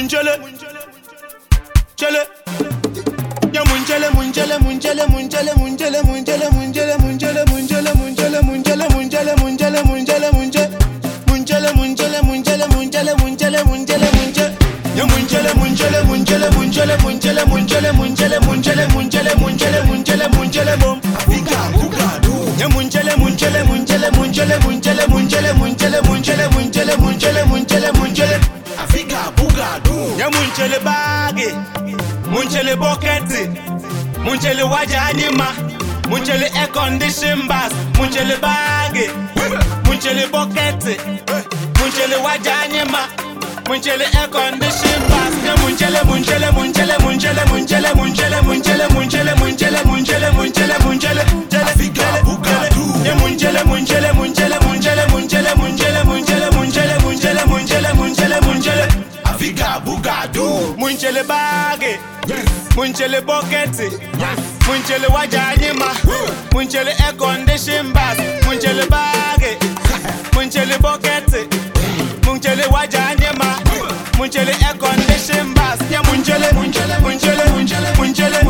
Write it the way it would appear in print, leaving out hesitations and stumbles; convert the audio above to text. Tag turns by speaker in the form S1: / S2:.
S1: munchele, chele. Ya munchele, munchele, munchele, munchele, munchele, munchele, munchele, munchele, munchele, munchele, munchele, munchele, munchele, munchele, munchele. Munchele, munchele, munchele, munchele, munchele, munchele, munchele. Ya munchele, munchele, munchele, munchele, munchele, munchele, munchele, munchele, munchele, munchele, munchele, munchele, bom.
S2: Africa Bugado.
S1: Ya munchele, munchele, munchele, munchele, munchele, munchele, munchele, munchele, munchele, munchele, munchele, munchele.
S2: Africa Bugado.
S1: Ya munchele bagi, munchele bucket, munchele waja anima, munchele air condition bus, munchele bagi, munchele bucket, munchele waja anima, munchele air condition bus. Ya munchele, munchele, munchele, munchele, munchele, munchele, munchele, munchele, munchele, munchele, munchele, munchele,
S2: Africa Bugado.
S1: ya munchele, munchele, munchele, munchele, munchele, munchele, munchele, munchele, munchele, munchele, munchele, munchele.
S2: Africa Bugado.
S1: Munchele bagi,
S2: Yes.
S1: munchele bucket,
S2: Yes.
S1: munchele waja anima, munchele air condition bus, munchele bagi, munchele bucket, munchele waja anima, munchele air condition bus. Ya munchele, munchele, munchele, munchele, munchele,